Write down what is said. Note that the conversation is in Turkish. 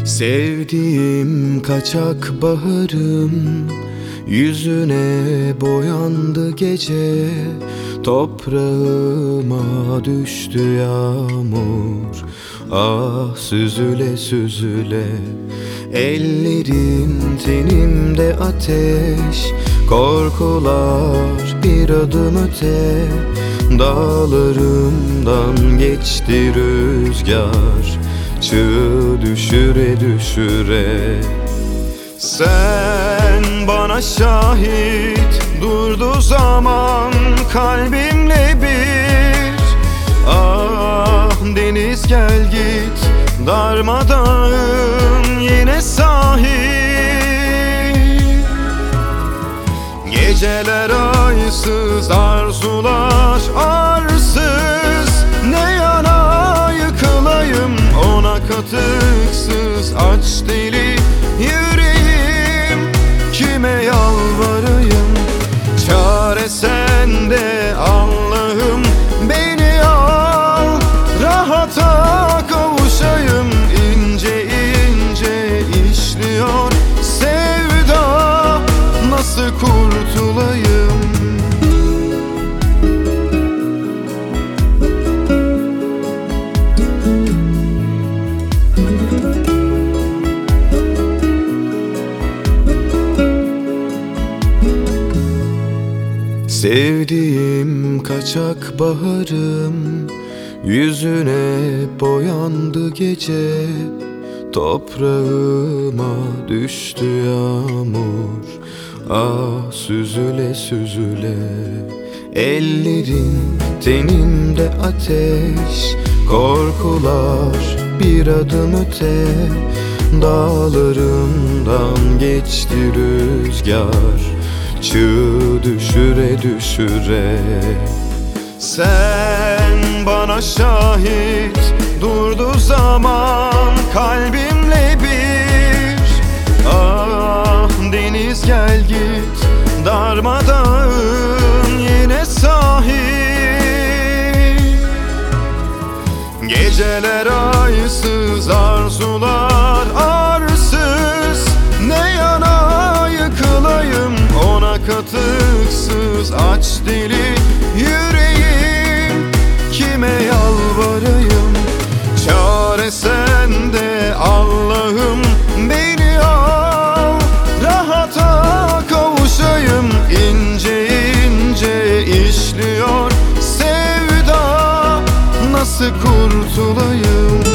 Sevdiğim kaçak baharım, yüzüne boyandı gece. Toprağıma düştü yağmur, ah süzüle süzüle. Ellerin tenimde ateş, korkular bir adım öte. Dağlarımdan geçti rüzgar, çığ düşüre düşüre. Sen bana şahit, durdu zaman kalbimle bir. Ah deniz gel git, darmadağın yine sahil. Geceler aysız, arzular arsız. Ne yana yıkılayım ona katıksız. Aç deli yüreğim, kime yalvarayım? Çare sende Allah'ım, beni al, rahata kavuşayım. İnce ince işliyor sevda, nasıl kurtulayım? Sevdiğim kaçak baharım, yüzüne boyandı gece. Toprağıma düştü yağmur, ah süzüle süzüle. Ellerin tenimde ateş, korkular bir adım öte. Dağlarımdan geçti rüzgar, çığ düşüre düşüre. Sen bana şahit, durdu zaman kalbimle bir. Ah deniz gel git, darmadağın yine sahil. Geceler aysız, arzular arsız. Ne yana yıkılayım ona katıksız. Aç deli yüreğim, kime yalvarayım? Çare sende Allah'ım, beni al, rahata kavuşayım. İnce ince işliyor sevda, nasıl kurtulayım?